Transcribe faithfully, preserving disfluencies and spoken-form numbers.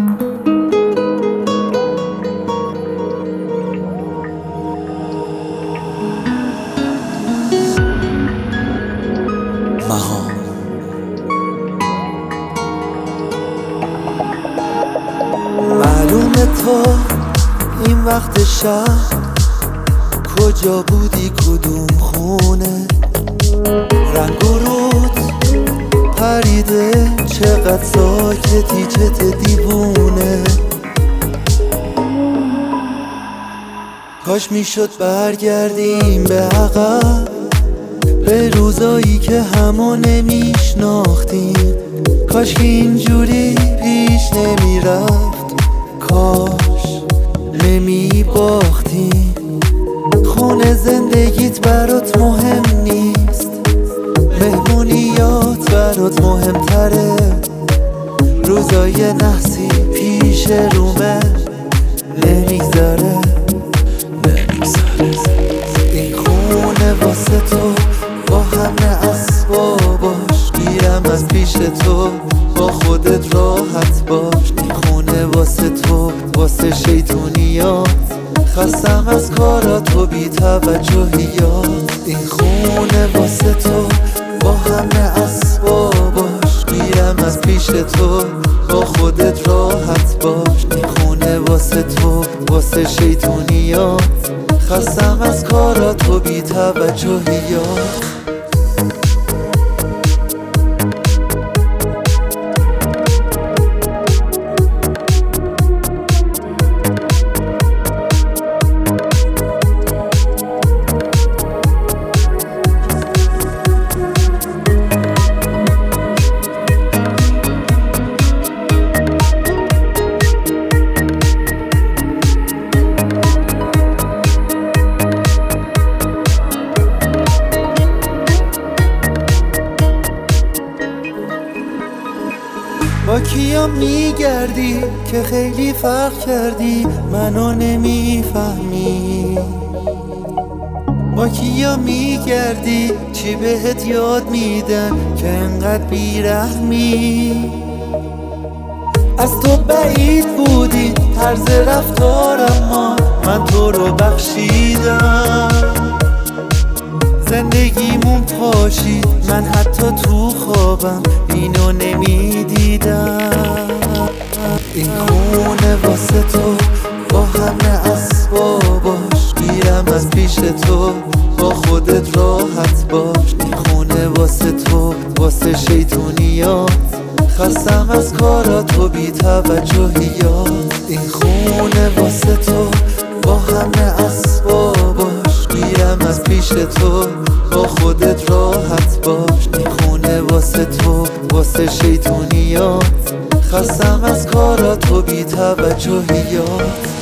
معلومه تو این وقت شب کجا بودی، کدوم خونه؟ رنگ و رود پریده، چقدر ساکتی، چت دیوونه. کاش میشد برگردیم به عقب، به روزایی که همو نمیشناختیم. کاش که اینجوری پیش نمیرفت، کاش نمیباختیم. خونه زندگیت برات مهم نیست، مهمونیات برات مهمتره. روزای نحسی پیش رومه نمیگذره این خونه واسه تو، با همه اسباباش. گیرم از پیش تو، با خودت راحت باش. این خونه واسه تو، واسه شیطونیات. خستم از کارات و بی توجهیات. این خونه واسه تو، با همه اسباباش. گیرم از پیش تو، با خودت راحت باش. این خونه واسه تو، واسه شیطونیات. خستم از کارات و بی توجهیات. با کیا میگردی که خیلی فرق کردی، منو نمیفهمی؟ با کیا میگردی چی بهت یاد میدن که انقدر بیرحمی؟ از تو بعید بودی طرز رفتارم، ما من تو رو بخشیدم. زندگیمون پاشید، من حتی تو خوابم اینو نمیدیدم. این خونه واسه تو، با همه اسباباش. گیرم از پیش تو، با خودت راحت باش. این خونه واسه تو، واسه شیطونیات. خستم از کارات و بی توجهیات. این خونه واسه تو، با همه اسباباش. گیرم از پیش تو، با خودت راحت باش. این خونه واسه تو، واسه شیطونیات. خستم از کارات و بی توجهیات.